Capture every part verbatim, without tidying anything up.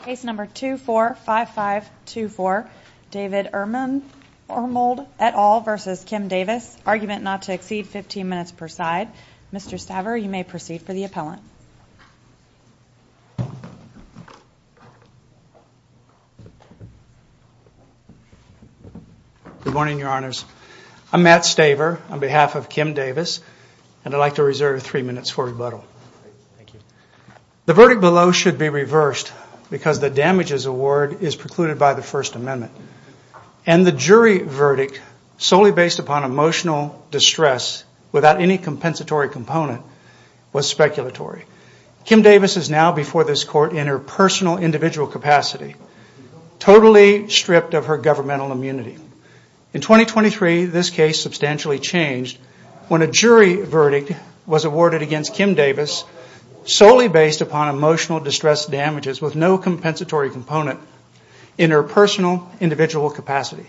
Case number two four five five two four, David Ermold et al. Versus Kim Davis. Argument not to exceed fifteen minutes per side. Mister Staver, you may proceed for the appellant. Good morning, Your Honors. I'm Matt Staver on behalf of Kim Davis, and I'd like to reserve three minutes for rebuttal. Thank you. The verdict below should be reversed because the damages award is precluded by the First Amendment. And the jury verdict, solely based upon emotional distress without any compensatory component, was speculatory. Kim Davis is now before this court in her personal individual capacity, totally stripped of her governmental immunity. In twenty twenty-three, this case substantially changed when a jury verdict was awarded against Kim Davis solely based upon emotional distress damages with no compensatory component in her personal individual capacity.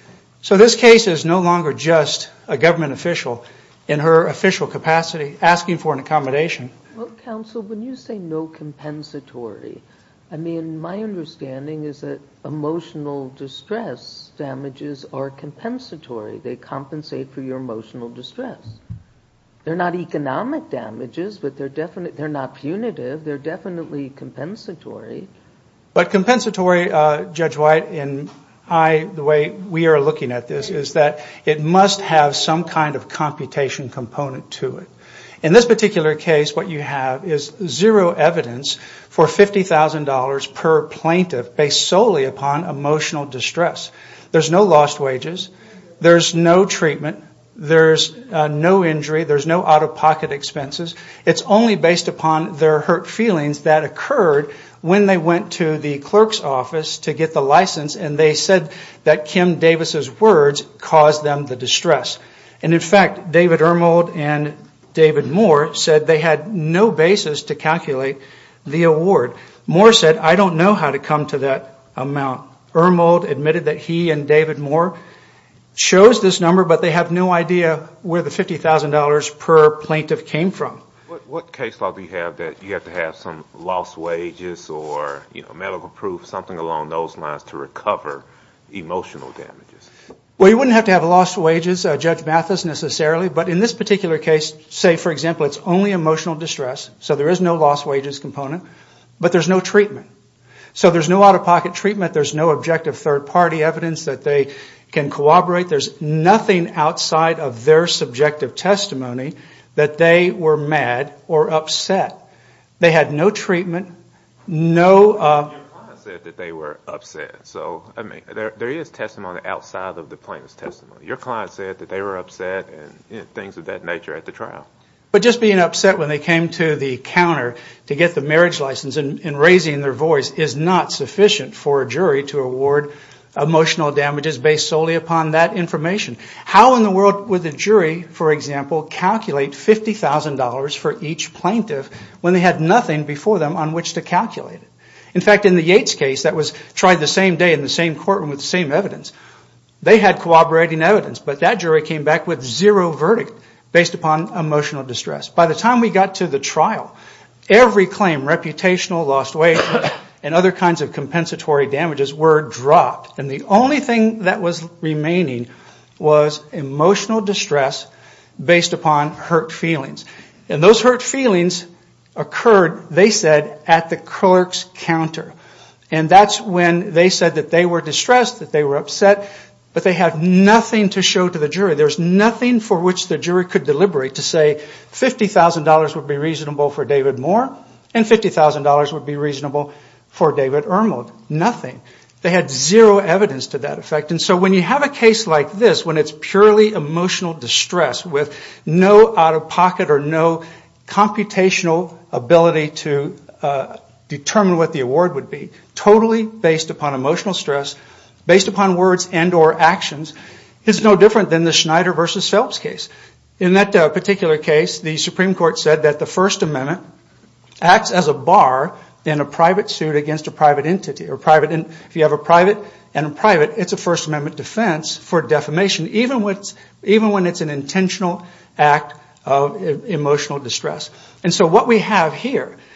So this case is no longer just a government official in her official capacity asking for an accommodation. Well, counsel, when you say no compensatory, I mean, my understanding is that emotional distress damages are compensatory. They compensate for your emotional distress. They're not economic damages, but they're definite. They're not punitive. They're definitely compensatory. But compensatory, uh, Judge White, and I, the way we are looking at this, is that it must have some kind of computation component to it. In this particular case, what you have is zero evidence for fifty thousand dollars per plaintiff based solely upon emotional distress. There's no lost wages. There's no treatment. There's uh, no injury. There's no out-of-pocket expenses. It's only based upon their hurt feelings that occurred when they went to the clerk's office to get the license, and they said that Kim Davis's words caused them the distress. And in fact, David Ermold and David Moore said they had no basis to calculate the award. Moore said, I don't know how to come to that amount. Ermold admitted that he and David Moore chose this number, but they have no idea where the fifty thousand dollars per plaintiff came from. What, what case law do you have that you have to have some lost wages or, you know, medical proof, something along those lines to recover emotional damages? Well, you wouldn't have to have lost wages, uh, Judge Mathis, necessarily, but in this particular case, say, for example, it's only emotional distress, so there is no lost wages component, but there's no treatment. So there's no out-of-pocket treatment, there's no objective third-party evidence that they can corroborate, there's nothing outside of their subjective testimony that they were mad or upset. They had no treatment, no... Uh, said that they were upset. So, I mean, there there is testimony outside of the plaintiff's testimony. Your client said that they were upset and, you know, things of that nature at the trial. But just being upset when they came to the counter to get the marriage license and, and raising their voice is not sufficient for a jury to award emotional damages based solely upon that information. How in the world would the jury, for example, calculate fifty thousand dollars for each plaintiff when they had nothing before them on which to calculate it? In fact, in the Yates case that was tried the same day in the same courtroom with the same evidence, they had corroborating evidence, but that jury came back with zero verdict based upon emotional distress. By the time we got to the trial, every claim, reputational, lost wages, and other kinds of compensatory damages were dropped. And the only thing that was remaining was emotional distress based upon hurt feelings. And those hurt feelings occurred, they said, at the clerk's counter. And that's when they said that they were distressed, that they were upset, but they had nothing to show to the jury. There's nothing for which the jury could deliberate to say fifty thousand dollars would be reasonable for David Moore and fifty thousand dollars would be reasonable for David Ermold. Nothing. They had zero evidence to that effect. And so when you have a case like this, when it's purely emotional distress with no out-of-pocket or no computational ability to uh, determine what the award would be, totally based upon emotional stress, based upon words and or actions, is no different than the Schneider versus Phelps case. In that uh, particular case, the Supreme Court said that the First Amendment acts as a bar in a private suit against a private entity. Or private. In, if you have a private and a private, it's a First Amendment defense for defamation, even when it's, even when it's an intentional act of emotional distress. And so what we have here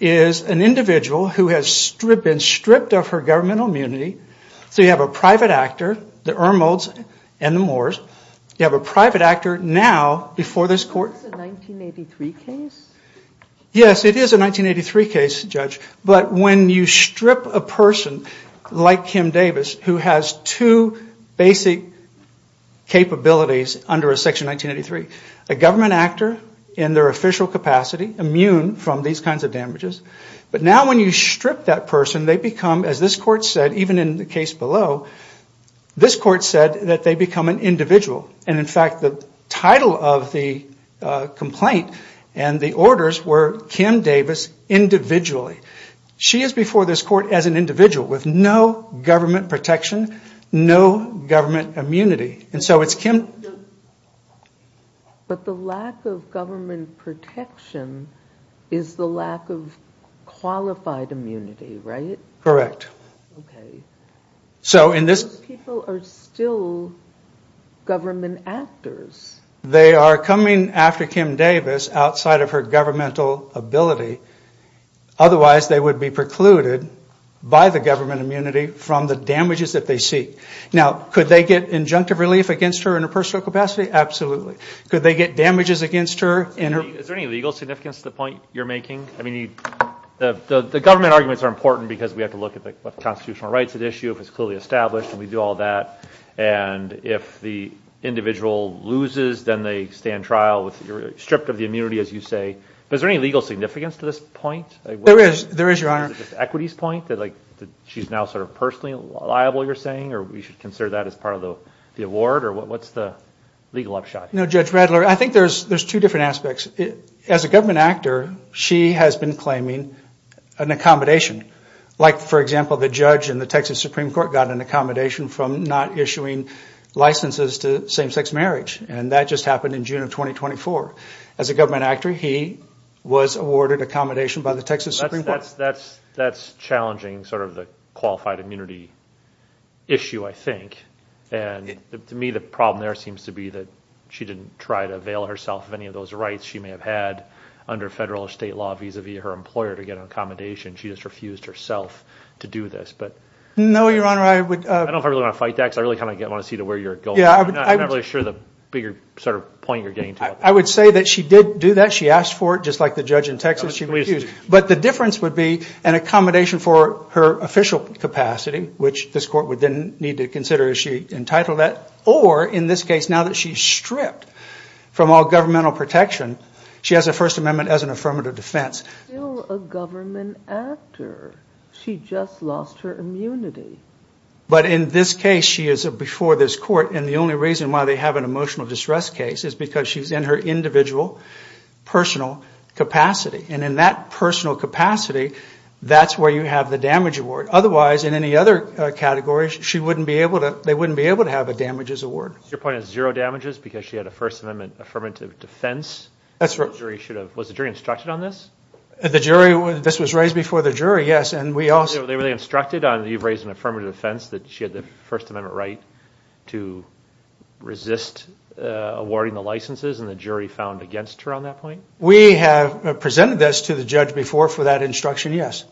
is an individual who has stri- been stripped of her governmental immunity. So you have a private actor, the Ermolds and the Moores. You have a private actor now before this court. Is this a nineteen eighty-three case? Yes, it is a nineteen eighty-three case, Judge. But when you strip a person like Kim Davis, who has two basic capabilities under a Section nineteen eighty-three, a government actor in their official capacity, immune from these kinds of damages. But now when you strip that person, they become, as this court said, even in the case below, this court said that they become an individual. And in fact, the title of the uh, complaint and the orders were Kim Davis individually. She is before this court as an individual with no government protection, no government immunity. And so it's Kim. But the lack of government protection is the lack of qualified immunity, right? Correct. Okay. So in this, Those people are still government actors. they are coming after Kim Davis outside of her governmental ability. Otherwise, they would be precluded by the government immunity from the damages that they seek. Now, could they get injunctive relief against her in her personal capacity? Absolutely. Could they get damages against her in her... Is there any legal significance to the point you're making? I mean, you, the, the the government arguments are important because we have to look at the, what constitutional rights at issue, if it's clearly established, and we do all that. And if the individual loses, then they stand trial with you're stripped of the immunity, as you say. But is there any legal significance to this point? Like, what, There is, there is, Your Honor. Is it just equities point that like that she's now sort of personally liable? You're saying, or we should consider that as part of the the award, or what, what's the legal upshot? No, Judge Radler, I think there's there's two different aspects. It, as a government actor, she has been claiming an accommodation. Like, for example, the judge in the Texas Supreme Court got an accommodation from not issuing licenses to same-sex marriage, and that just happened in June of twenty twenty-four. As a government actor, he was awarded accommodation by the Texas that's, Supreme Court. That's that's that's challenging, sort of the qualified immunity issue, I think. And the, to me, the problem there seems to be that she didn't try to avail herself of any of those rights she may have had under federal or state law vis-a-vis her employer to get an accommodation. She just refused herself to do this. But No, Your Honor, I would... Uh, I don't know if I really want to fight that because I really kind of get, want to see to where you're going. Yeah, I would- I'm not, I I'm not would- really sure the bigger sort of point you're getting to. I, I would say that she did do that. She asked for it, just like the judge in Texas. She refused. But the difference would be an accommodation for her official capacity, which this court would then need to consider is she entitled to that, or in this case, now that she's stripped from all governmental protection, she has a First Amendment as an affirmative defense. Still a government actor. She just lost her immunity. But in this case, she is before this court, and the only reason why they have an emotional distress case is because she's in her individual, personal capacity. And in that personal capacity, that's where you have the damage award. Otherwise, in any other uh, category, she wouldn't be able to. They wouldn't be able to have a damages award. Your point is zero damages because she had a First Amendment affirmative defense. That's right. The jury should have. Was the jury instructed on this? The jury, this was raised before the jury, yes, and we also... They, they were they instructed on, you've raised an affirmative defense that she had the First Amendment right to resist uh, awarding the licenses, and the jury found against her on that point? We have presented this to the judge before for that instruction, yes.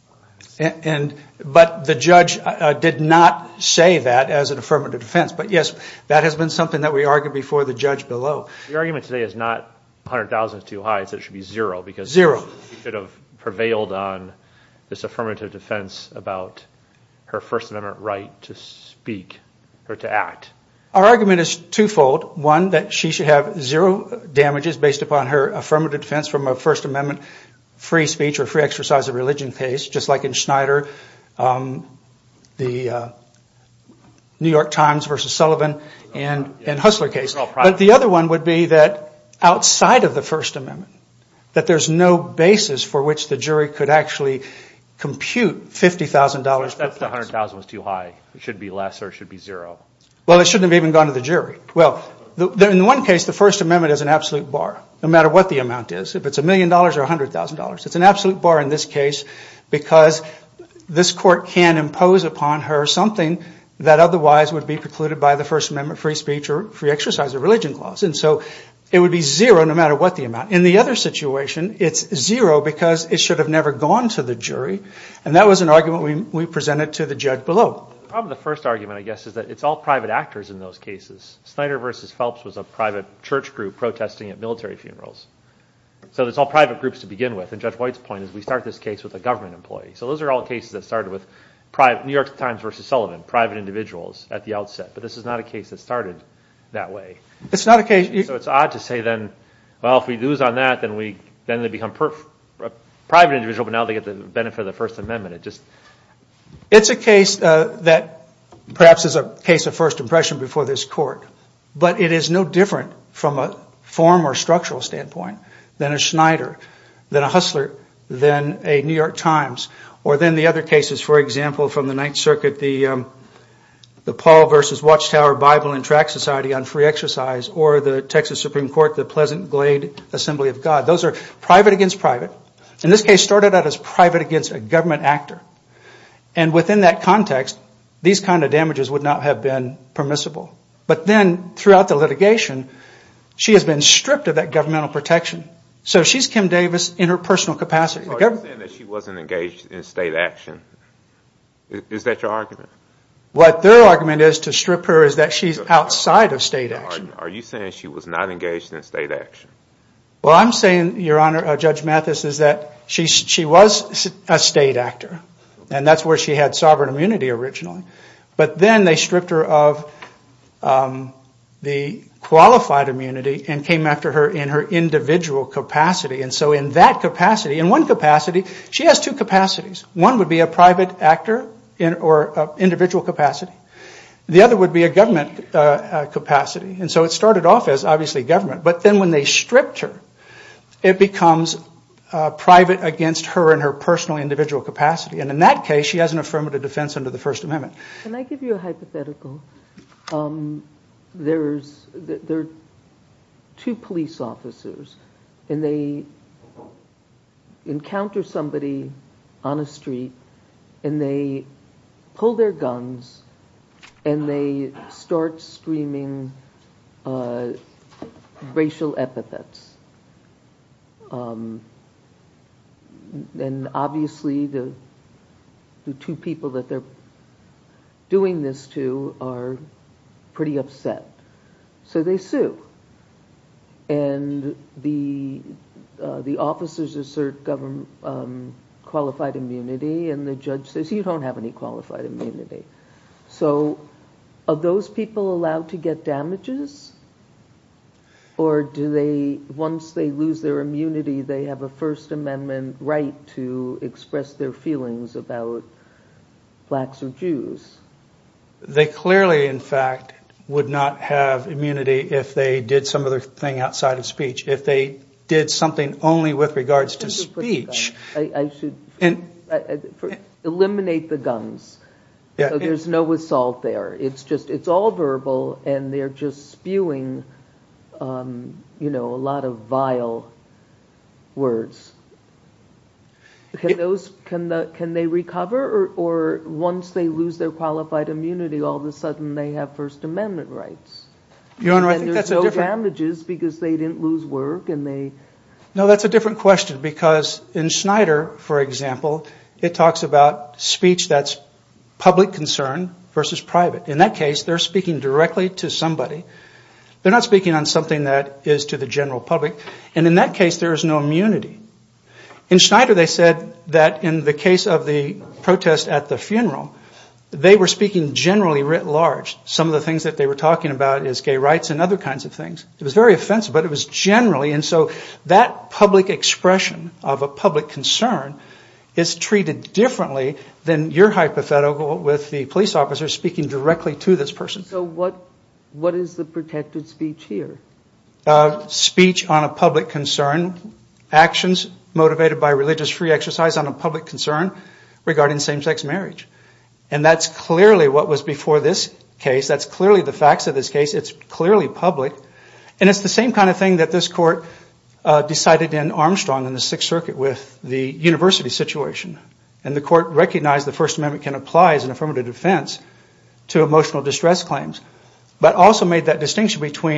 And, and but the judge uh, did not say that as an affirmative defense. But yes, that has been something that we argued before the judge below. Your argument today is not one hundred thousand is too high, it's that it should be zero because Zero. she should have prevailed on this affirmative defense about her First Amendment right to speak or to act. Our argument is twofold. One, that she should have zero damages based upon her affirmative defense from a First Amendment free speech or free exercise of religion case, just like in Schneider, um, the uh, New York Times versus Sullivan, and, and Hustler case. But the other one would be that outside of the First Amendment, that there's no basis for which the jury could actually compute fifty thousand dollars. That's the one hundred thousand was too high. It should be less or it should be zero. Well, it shouldn't have even gone to the jury. Well, the, the, in one case, the First Amendment is an absolute bar, no matter what the amount is. If it's a million dollars or one hundred thousand dollars, it's an absolute bar in this case because this court can impose upon her something that otherwise would be precluded by the First Amendment free speech or free exercise of religion clause. And so it would be zero no matter what the amount. In the other situation, it's zero because it should have never gone to the jury. And that was an argument we, we presented to the judge below. The problem with the first argument, I guess, is that it's all private actors in those cases. Snyder versus Phelps was a private church group protesting at military funerals. So it's all private groups to begin with. And Judge White's point is we start this case with a government employee. So those are all cases that started with private, New York Times versus Sullivan, private individuals at the outset. But this is not a case that started that way. It's not a case. You, so it's odd to say then, well, if we lose on that, then we then they become per, a private individual, but now they get the benefit of the First Amendment. It just it's a case uh, that perhaps is a case of first impression before this court, but it is no different from a form or structural standpoint than a Schneider, than a Hustler, than a New York Times, or then the other cases, for example, from the Ninth Circuit, the um, the Paul versus Watchtower Bible and Tract Society on free exercise, or the Texas Supreme Court, the Pleasant Glade Assembly of God. Those are private against private. In this case, started out as private against a government actor. And within that context, these kind of damages would not have been permissible. But then, throughout the litigation, she has been stripped of that governmental protection. So she's Kim Davis in her personal capacity. So you're saying that she wasn't engaged in state action. Is, is that your argument? What their argument is to strip her is that she's outside of state action. Are, are you saying she was not engaged in state action? Well, I'm saying, Your Honor, uh, Judge Mathis, is that she she was a state actor, and that's where she had sovereign immunity originally. But then they stripped her of um, the qualified immunity and came after her in her individual capacity. And so in that capacity, in one capacity, she has two capacities. One would be a private actor in, or uh, individual capacity. The other would be a government uh, uh, capacity. And so it started off as obviously government. But then when they stripped her, it becomes uh, private against her in her personal individual capacity. And in that case, she has an affirmative defense under the First Amendment. Can I give you a hypothetical? Um, there's there are two police officers, and they encounter somebody on a street, and they pull their guns, and they start screaming uh, racial epithets. Um, and obviously the the two people that they're doing this to are pretty upset. So they sue. And the uh, the officers assert government um, qualified immunity, and the judge says, you don't have any qualified immunity. So are those people allowed to get damages? Or do they, once they lose their immunity, they have a First Amendment right to express their feelings about blacks or Jews? They clearly, in fact, would not have immunity if they did some other thing outside of speech. If they did something only with regards to speech. I, I should and, I, I, for, eliminate the guns. Yeah, so there's no assault there. It's just, it's all verbal, and they're just spewing Um, you know, a lot of vile words. Can it, those can the can they recover, or, or once they lose their qualified immunity, all of a sudden they have First Amendment rights? Your Honor, and I think there's that's no a different damages because they didn't lose work, and they. No, that's a different question, because in Schneider, for example, it talks about speech that's public concern versus private. In that case, they're speaking directly to somebody. They're not speaking on something that is to the general public. And in that case, there is no immunity. In Schneider, they said that in the case of the protest at the funeral, they were speaking generally writ large. Some of the things that they were talking about is gay rights and other kinds of things. It was very offensive, but it was generally. And so that public expression of a public concern is treated differently than your hypothetical with the police officer speaking directly to this person. So what? What is the protected speech here? Uh, speech on a public concern, actions motivated by religious free exercise on a public concern regarding same-sex marriage. And that's clearly what was before this case. That's clearly the facts of this case. It's clearly public. And it's the same kind of thing that this court uh, decided in Armstrong in the Sixth Circuit with the university situation. And the court recognized the First Amendment can apply as an affirmative defense to emotional distress claims, but also made that distinction between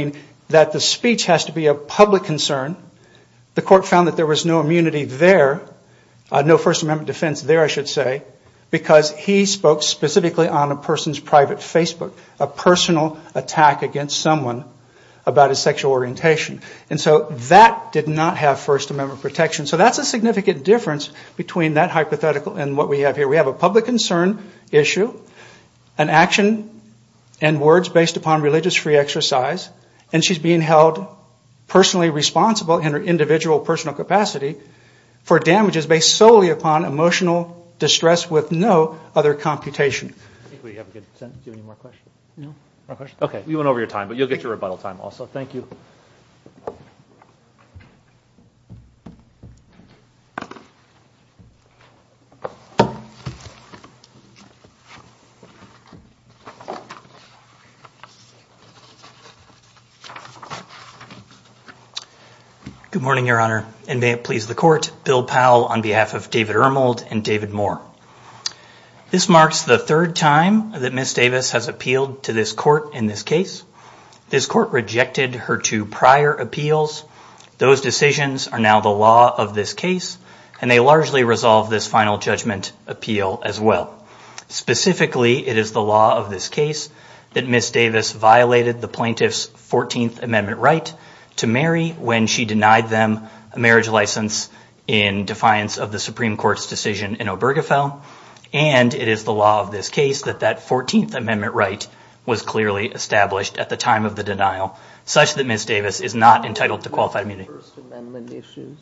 that the speech has to be a public concern. The court found that there was no immunity there, uh, no First Amendment defense there, I should say, because he spoke specifically on a person's private Facebook, a personal attack against someone about his sexual orientation. And so that did not have First Amendment protection. So that's a significant difference between that hypothetical and what we have here. We have a public concern issue, an action and words based upon religious free exercise, and she's being held personally responsible in her individual personal capacity for damages based solely upon emotional distress with no other computation. I think we have a good sense. Do you have any more questions? No. More questions? Okay, we went over your time, but you'll get your rebuttal time also. Thank you. Good morning, Your Honor, and may it please the Court, Bill Powell on behalf of David Ermold and David Moore. This marks the third time that Miz Davis has appealed to this court in this case. This court rejected her two prior appeals. Those decisions are now the law of this case, and they largely resolve this final judgment appeal as well. Specifically, it is the law of this case that Miz Davis violated the plaintiff's fourteenth Amendment right to marry when she denied them a marriage license in defiance of the Supreme Court's decision in Obergefell. And it is the law of this case that that fourteenth Amendment right was clearly established at the time of the denial, such that Miz Davis is not entitled to qualified immunity. First Amendment issues?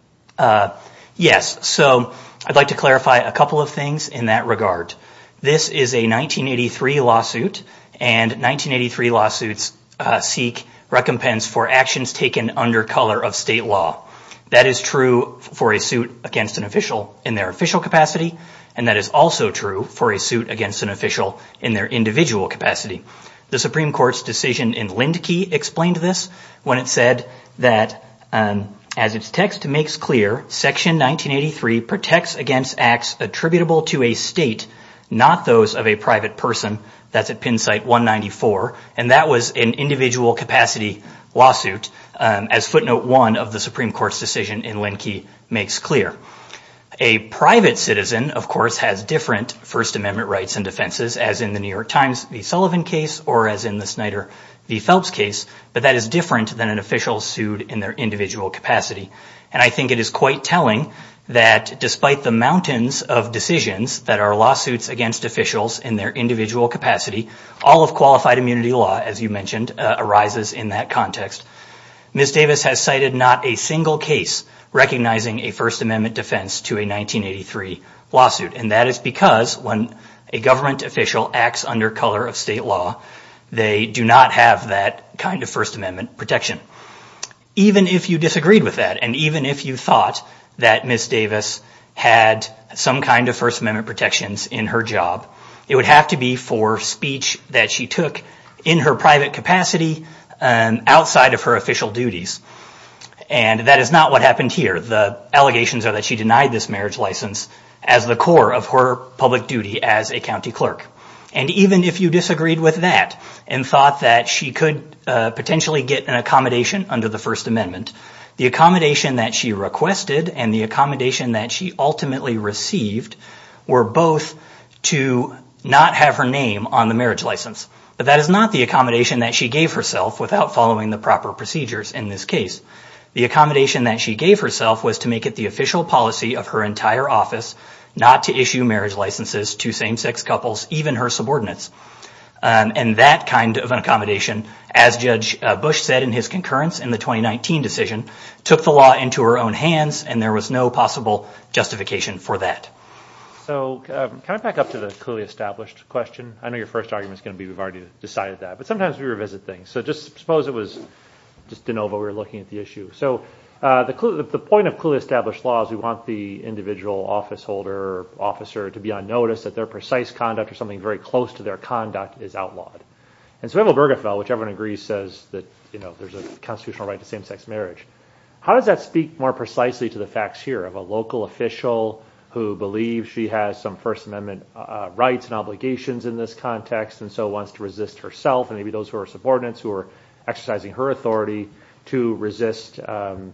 Uh, yes. So I'd like to clarify a couple of things in that regard. This is a nineteen eighty-three lawsuit, and nineteen eighty-three lawsuits uh, seek recompense for actions taken under color of state law. That is true for a suit against an official in their official capacity, and that is also true for a suit against an official in their individual capacity. The Supreme Court's decision in Lindkey explained this when it said that, um, as its text makes clear, Section nineteen eighty-three protects against acts attributable to a state, not those of a private person. That's at Pin Site one ninety-four, and that was an individual capacity lawsuit, um, as footnote one of the Supreme Court's decision in Lindkey makes clear. A private citizen, of course, has different First Amendment rights and defenses, as in the New York Times v. Sullivan case or as in the Snyder v. Phelps case, but that is different than an official sued in their individual capacity. And I think it is quite telling that despite the mountains of decisions that are lawsuits against officials in their individual capacity, all of qualified immunity law, as you mentioned, uh, arises in that context. Miz Davis has cited not a single case recognizing a First Amendment defense to a nineteen eighty-three lawsuit, and that is because when a government official acts under color of state law, they do not have that kind of First Amendment protection. Even if you disagreed with that, and even if you thought that Miz Davis had some kind of First Amendment protections in her job, it would have to be for speech that she took in her private capacity um, outside of her official duties. And that is not what happened here. The allegations are that she denied this marriage license as the core of her public duty as a county clerk. And even if you disagreed with that and thought that she could uh, potentially get an accommodation under the First Amendment, the accommodation that she requested and the accommodation that she ultimately received were both to not have her name on the marriage license. But that is not the accommodation that she gave herself without following the proper procedures in this case. The accommodation that she gave herself was to make it the official policy of her entire office not to issue marriage licenses to same-sex couples, even her subordinates. Um, and that kind of an accommodation, as Judge uh, Bush said in his concurrence in the twenty nineteen decision, took the law into her own hands, and there was no possible justification for that. So um, can I back up to the clearly established question? I know your first argument is going to be we've already decided that, but sometimes we revisit things. So just suppose it was just de novo, we were looking at the issue. So uh, the, the point of clearly established law is we want the individual office holder or officer to be on notice that their precise conduct or something very close to their conduct is outlawed. And so we have Obergefell, which everyone agrees says that, you know, there's a constitutional right to same-sex marriage. How does that speak more precisely to the facts here of a local official who believes she has some First Amendment uh, rights and obligations in this context and so wants to resist herself and maybe those who are subordinates who are exercising her authority to resist um,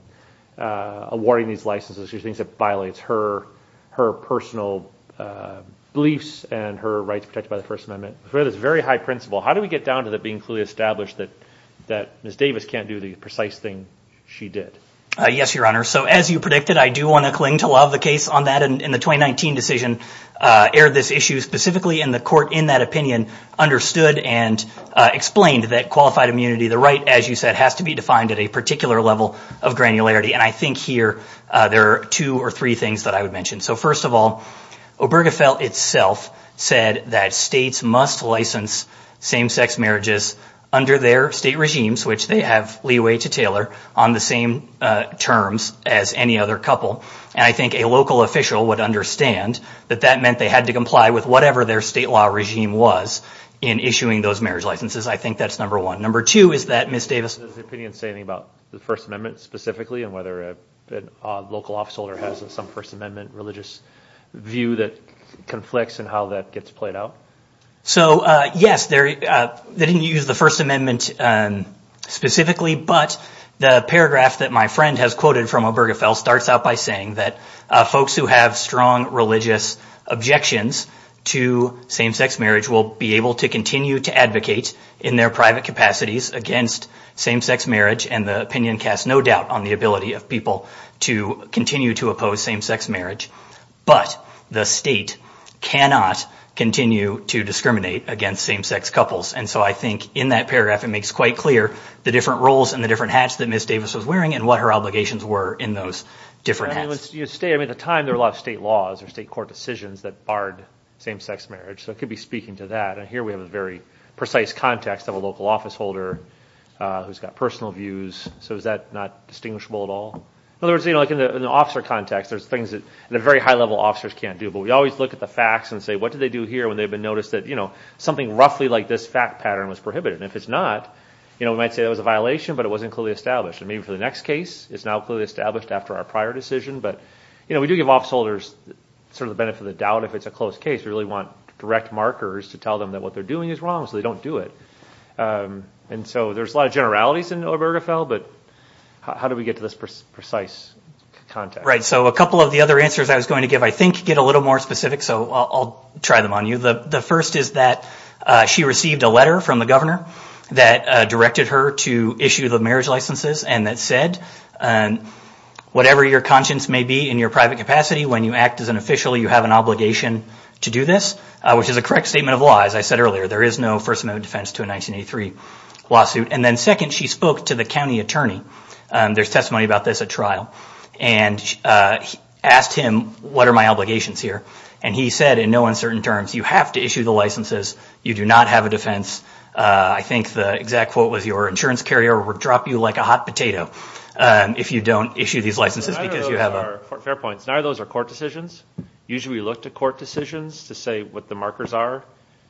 uh, awarding these licenses. She thinks it violates her her personal uh, beliefs and her rights protected by the First Amendment. We have this very high principle. How do we get down to that being clearly established that that Miz Davis can't do the precise thing she did? Uh, yes, Your Honor. So as you predicted, I do want to cling to law of the case on that. And, and the twenty nineteen decision uh, aired this issue specifically, and the court in that opinion understood and uh, explained that qualified immunity, the right, as you said, has to be defined at a particular level of granularity. And I think here uh, there are two or three things that I would mention. So first of all, Obergefell itself said that states must license same-sex marriages under their state regimes, which they have leeway to tailor, on the same uh, terms as any other couple. And I think a local official would understand that that meant they had to comply with whatever their state law regime was in issuing those marriage licenses. I think that's number one. Number two is that Miz Davis... Does the opinion say anything about the First Amendment specifically, and whether a, a, a local office holder has some First Amendment religious view that conflicts and how that gets played out? So, uh, yes, uh, they didn't use the First Amendment um, specifically, but the paragraph that my friend has quoted from Obergefell starts out by saying that uh, folks who have strong religious objections to same-sex marriage will be able to continue to advocate in their private capacities against same-sex marriage, and the opinion casts no doubt on the ability of people to continue to oppose same-sex marriage. But the state cannot continue to discriminate against same-sex couples. And so I think in that paragraph it makes quite clear the different roles and the different hats that Miz Davis was wearing and what her obligations were in those different I mean, hats. You state, I mean, at the time there were a lot of state laws or state court decisions that barred same-sex marriage, so it could be speaking to that. And here we have a very precise context of a local office holder uh, who's got personal views. So is that not distinguishable at all? In other words, you know, like in the, in the officer context, there's things that at a very high level officers can't do, but we always look at the facts and say, what did they do here when they've been noticed that, you know, something roughly like this fact pattern was prohibited? And if it's not, you know, we might say that was a violation, but it wasn't clearly established. And maybe for the next case, it's now clearly established after our prior decision. But, you know, we do give office holders sort of the benefit of the doubt if it's a close case. We really want direct markers to tell them that what they're doing is wrong, so they don't do it. Um, and so there's a lot of generalities in Obergefell, but how, how do we get to this pre- precise context? Right. So a couple of the other answers I was going to give, I think, get a little more specific, so I'll, I'll try them on you. The, the first is that uh, she received a letter from the governor that uh, directed her to issue the marriage licenses, and that said, um, whatever your conscience may be in your private capacity, when you act as an official, you have an obligation to do this, uh, which is a correct statement of law. As I said earlier, there is no First Amendment defense to a nineteen eighty-three lawsuit. And then second, she spoke to the county attorney. Um, there's testimony about this at trial. And uh, asked him, what are my obligations here? And he said in no uncertain terms, you have to issue the licenses. You do not have a defense. Uh, I think the exact quote was, your insurance carrier will drop you like a hot potato um, if you don't issue these licenses So because you have are, a... Fair points. Neither of those are court decisions. Usually we look to court decisions to say what the markers are.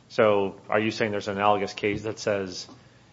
So are you saying there's an analogous case that says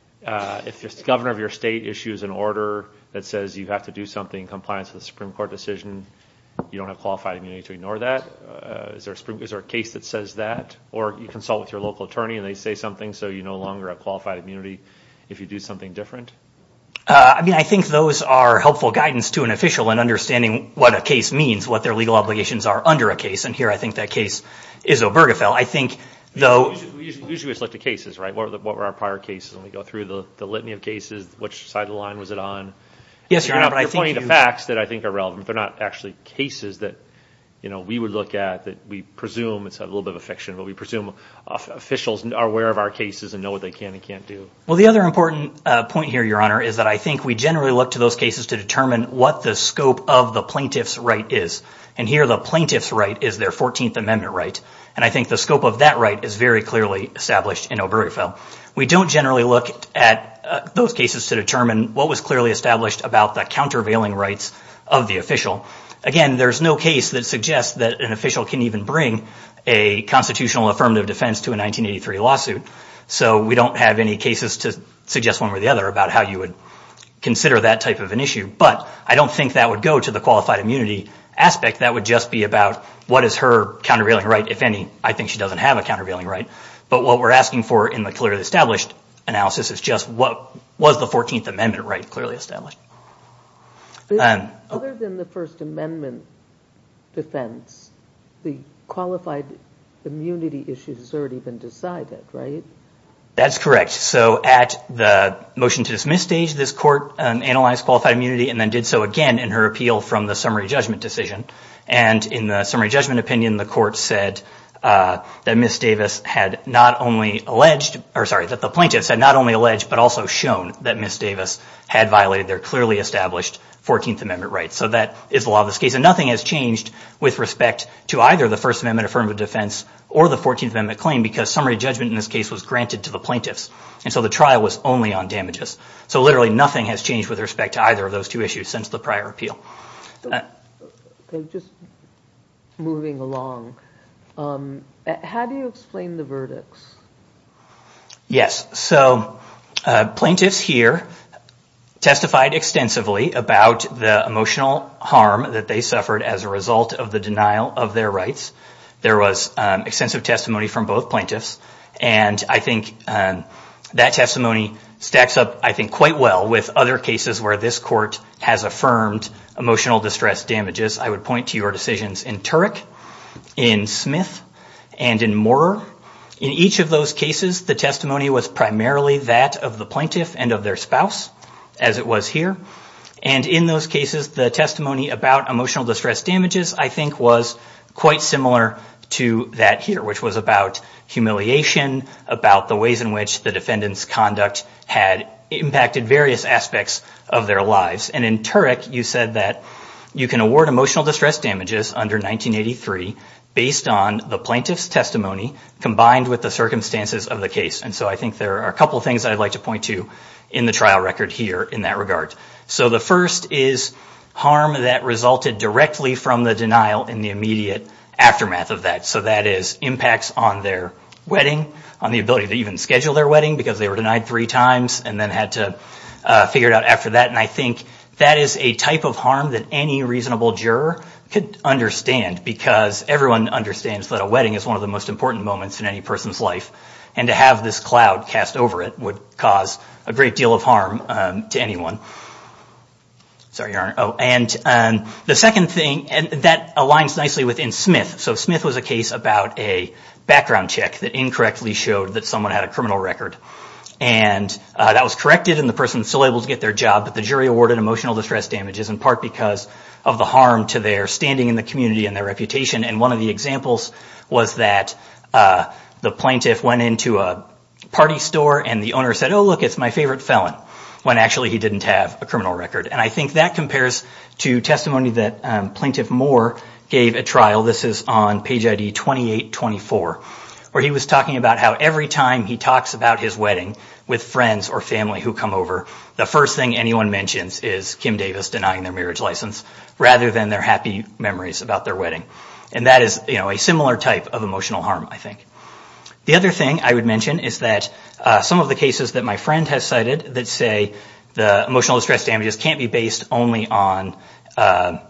uh, if the governor of your state issues an order that says you have to do something in compliance with a Supreme Court decision, you don't have qualified immunity to ignore that? Uh, is there a Supreme, is there a case that says that? Or you consult with your local attorney and they say something so you no longer have qualified immunity if you do something different? Uh, I mean, I think those are helpful guidance to an official in understanding what a case means, what their legal obligations are under a case. And here I think that case is Obergefell. I think, though... Usually, usually, usually we just look at cases, right? What were, the, what were our prior cases? And we go through the, the litany of cases. Which side of the line was it on? Yes, Your Honor, but I you're think pointing you... to facts that I think are relevant. They're not actually cases that, you know, we would look at that we presume, it's a little bit of a fiction, but we presume officials are aware of our cases and know what they can and can't do. Well, the other important uh, point here, Your Honor, is that I think we generally look to those cases to determine what the scope of the plaintiff's right is. And here the plaintiff's right is their fourteenth Amendment right. And I think the scope of that right is very clearly established in Obergefell. We don't generally look at uh, those cases to determine what was clearly established about the countervailing rights of the official. Again, there's no case that suggests that an official can even bring a constitutional affirmative defense to a nineteen eighty-three lawsuit. So we don't have any cases to suggest one way or the other about how you would consider that type of an issue. But I don't think that would go to the qualified immunity aspect. That would just be about what is her countervailing right, if any. I think she doesn't have a countervailing right. But what we're asking for in the clearly established analysis is just what was the fourteenth Amendment right clearly established. Um, Other than the First Amendment defense, the qualified immunity issue has already been decided, right? That's correct. So at the motion to dismiss stage, this court um, analyzed qualified immunity and then did so again in her appeal from the summary judgment decision. And in the summary judgment opinion, the court said uh, that Miz Davis had not only alleged, or sorry, that the plaintiffs had not only alleged but also shown that Miz Davis had violated their clearly established fourteenth Amendment rights. So that is the law of this case. And nothing has changed with respect to either the First Amendment affirmative defense or the fourteenth Amendment claim, because summary judgment in this case was granted to the plaintiffs. And so the trial was only on damages. So literally nothing has changed with respect to either of those two issues since the prior appeal. Uh, okay, just moving along. Um, how do you explain the verdicts? Yes. So uh, plaintiffs here testified extensively about the emotional harm that they suffered as a result of the denial of their rights. There was um, extensive testimony from both plaintiffs, and I think um, that testimony stacks up, I think, quite well with other cases where this court has affirmed emotional distress damages. I would point to your decisions in Turek, in Smith, and in Moorer. In each of those cases, the testimony was primarily that of the plaintiff and of their spouse, as it was here. And in those cases, the testimony about emotional distress damages, I think, was quite similar to that here, which was about humiliation, about the ways in which the defendant's conduct had impacted various aspects of their lives. And in Turek, you said that you can award emotional distress damages under nineteen eighty-three based on the plaintiff's testimony combined with the circumstances of the case. And so I think there are a couple of things that I'd like to point to in the trial record here in that regard. So the first is harm that resulted directly from the denial in the immediate aftermath of that. So that is impacts on their wedding, on the ability to even schedule their wedding because they were denied three times and then had to uh, figure it out after that. And I think that is a type of harm that any reasonable juror could understand, because everyone understands that a wedding is one of the most important moments in any person's life. And to have this cloud cast over it would cause a great deal of harm um, to anyone. Sorry, Your Honor. Oh, and um, the second thing, and that aligns nicely within Smith. So Smith was a case about a background check that incorrectly showed that someone had a criminal record. And uh, that was corrected, and the person was still able to get their job, but the jury awarded emotional distress damages in part because of the harm to their standing in the community and their reputation. And one of the examples was that uh, the plaintiff went into a party store and the owner said, "Oh, look, it's my favorite felon," when actually he didn't have a criminal record. And I think that compares to testimony that um, Plaintiff Moore gave at trial. This is on page I D twenty-eight twenty-four, where he was talking about how every time he talks about his wedding with friends or family who come over, the first thing anyone mentions is Kim Davis denying their marriage license rather than their happy memories about their wedding. And that is, you know, a similar type of emotional harm, I think. The other thing I would mention is that uh, some of the cases that my friend has cited that say the emotional distress damages can't be based only on uh,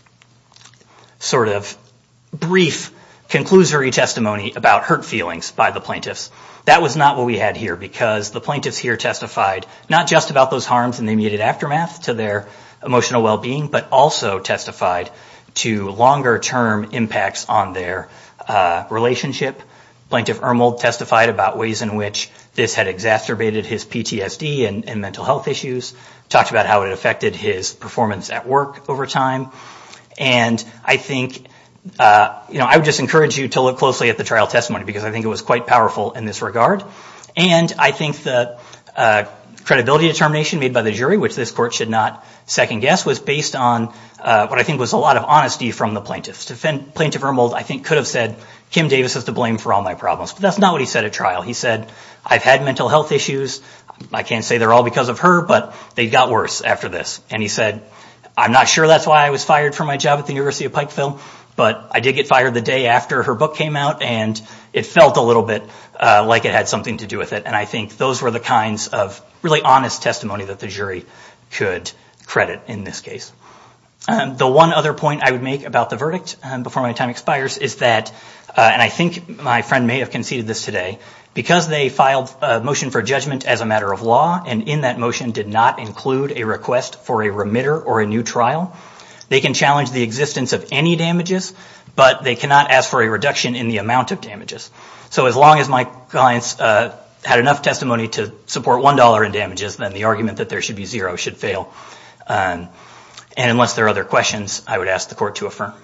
sort of brief conclusory testimony about hurt feelings by the plaintiffs. That was not what we had here, because the plaintiffs here testified not just about those harms in the immediate aftermath to their emotional well-being, but also testified to longer-term impacts on their uh, relationship. Plaintiff Ermold testified about ways in which this had exacerbated his P T S D and, and mental health issues, talked about how it affected his performance at work over time. And I think Uh, you know, I would just encourage you to look closely at the trial testimony, because I think it was quite powerful in this regard. And I think the uh, credibility determination made by the jury, which this court should not second guess, was based on uh, what I think was a lot of honesty from the plaintiffs. Defend, Plaintiff Ermold, I think, could have said, Kim Davis is to blame for all my problems. But that's not what he said at trial. He said, I've had mental health issues. I can't say they're all because of her, but they got worse after this. And he said, I'm not sure that's why I was fired from my job at the University of Pikeville, but I did get fired the day after her book came out, and it felt a little bit uh, like it had something to do with it. And I think those were the kinds of really honest testimony that the jury could credit in this case. Um, the one other point I would make about the verdict um, before my time expires is that, uh, and I think my friend may have conceded this today, because they filed a motion for judgment as a matter of law, and in that motion did not include a request for a remitter or a new trial, they can challenge the existence of any damages, but they cannot ask for a reduction in the amount of damages. So as long as my clients uh, had enough testimony to support one dollar in damages, then the argument that there should be zero should fail. Um, and unless there are other questions, I would ask the court to affirm.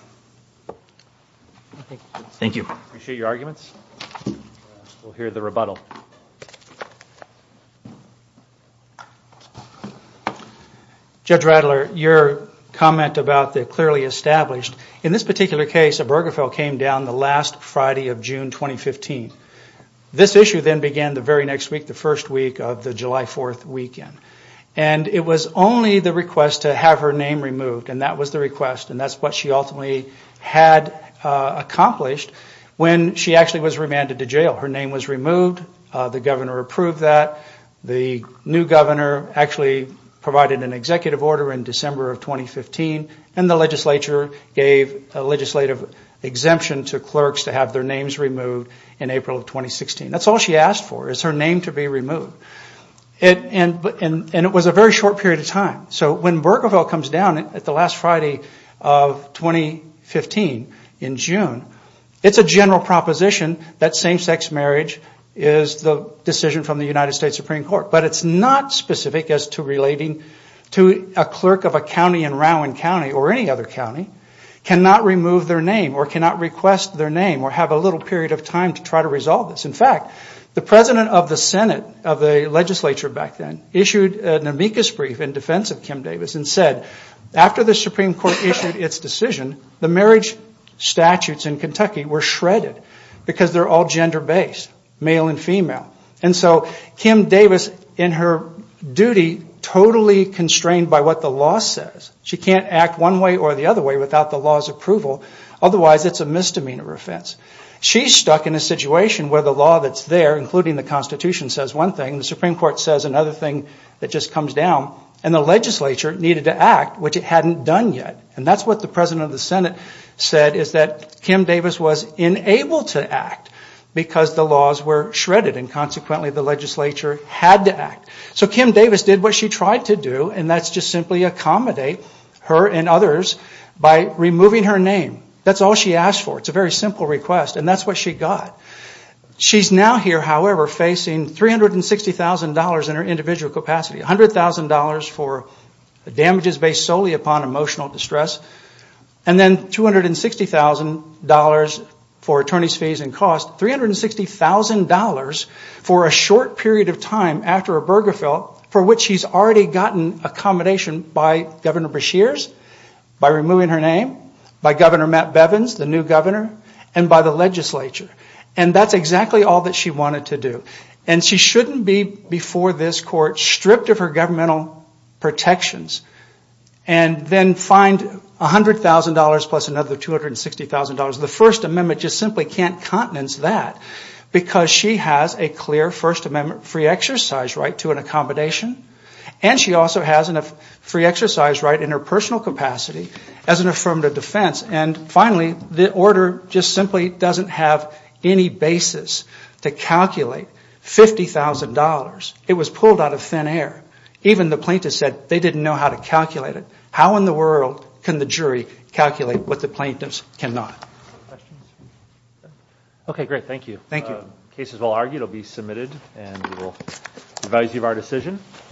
Thank you. Appreciate your arguments. Uh, we'll hear the rebuttal. Judge Radler, your comment about the clearly established, in this particular case, Obergefell came down the last Friday of June twenty fifteen. This issue then began the very next week, the first week of the July fourth weekend. And it was only the request to have her name removed, and that was the request, and that's what she ultimately had uh, accomplished when she actually was remanded to jail. Her name was removed. Uh, the governor approved that. The new governor actually provided an executive order in December of twenty fifteen, and the legislature gave a legislative exemption to clerks to have their names removed in April of twenty sixteen. That's all she asked for, is her name to be removed. It, and, and, and it was a very short period of time. So when Obergefell comes down at the last Friday of twenty fifteen in June, it's a general proposition that same-sex marriage is the decision from the United States Supreme Court. But it's not specific as to relating to a clerk of a county in Rowan County or any other county cannot remove their name or cannot request their name or have a little period of time to try to resolve this. In fact, the president of the Senate, of the legislature back then, issued an amicus brief in defense of Kim Davis and said, after the Supreme Court issued its decision, the marriage statutes in Kentucky were shredded because they're all gender-based, male and female. And so Kim Davis, in her duty, totally constrained by what the law says. She can't act one way or the other way without the law's approval. Otherwise, it's a misdemeanor offense. She's stuck in a situation where the law that's there, including the Constitution, says one thing, and the Supreme Court says another thing that just comes down, and the legislature needed to act, which it hadn't done yet. And that's what the president of the Senate said, is that Kim Davis was unable to act because the laws were shredded, and consequently the legislature had to act. So Kim Davis did what she tried to do, and that's just simply accommodate her and others by removing her name. That's all she asked for. It's a very simple request, and that's what she got. She's now here, however, facing three hundred sixty thousand dollars in her individual capacity, one hundred thousand dollars for damages based solely upon emotional distress, and then two hundred sixty thousand dollars for attorney's fees and costs, three hundred sixty thousand dollars for a short period of time after Obergefell, for which she's already gotten accommodation by Governor Beshears, by removing her name, by Governor Matt Bevins, the new governor, and by the legislature. And that's exactly all that she wanted to do. And she shouldn't be before this court stripped of her governmental protections and then fined one hundred thousand dollars plus another two hundred sixty thousand dollars. The First Amendment just simply can't countenance that because she has a clear First Amendment free exercise right to an accommodation. And she also has a free exercise right in her personal capacity as an affirmative defense. And finally, the order just simply doesn't have any basis to calculate fifty thousand dollars. It was pulled out of thin air. Even the plaintiff said they didn't know how to calculate it. How in the world can the jury calculate what the plaintiffs cannot? Questions? Okay, great. Thank you. Thank you. Uh, case is well argued. It'll be submitted, and we will advise you of our decision.